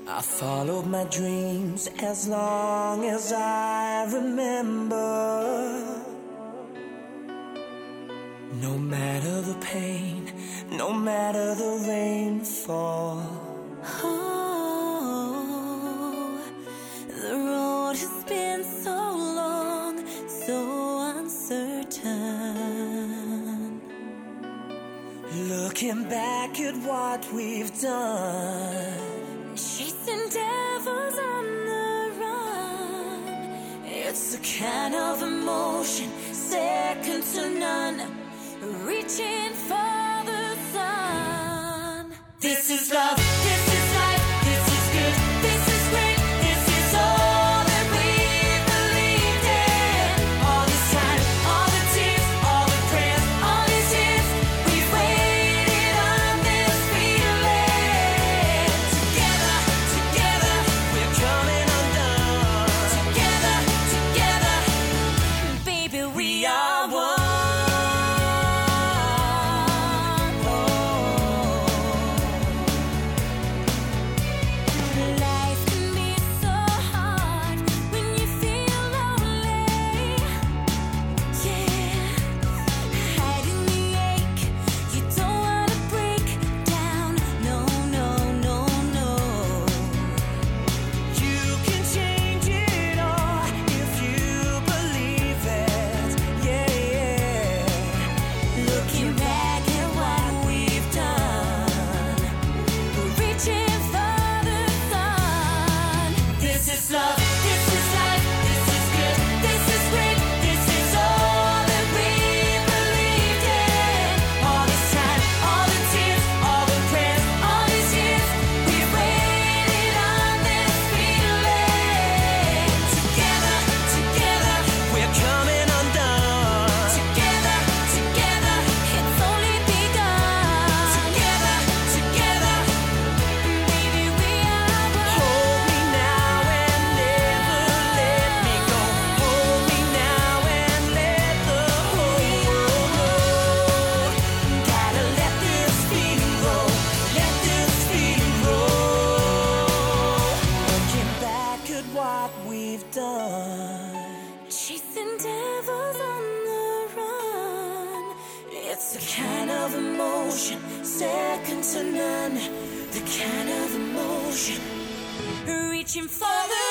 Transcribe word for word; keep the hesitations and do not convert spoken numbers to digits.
I followed my dreams as long as I remember. No matter the pain, no matter the rainfall. Oh, the road has been so long, so uncertain. Looking back at what we've done, chasing devils on the run. It's the kind of emotion second to none, reaching for the sun. This is love, this is life, this is good, this is great, this is all that we believed in. All this time, all the tears, all the prayers, all these years, we've waited on this feeling. Together, together, we're coming undone. Together, together, baby, we are one. Chasing devils on the run. It's the kind of emotion second to none. The kind of emotion reaching for the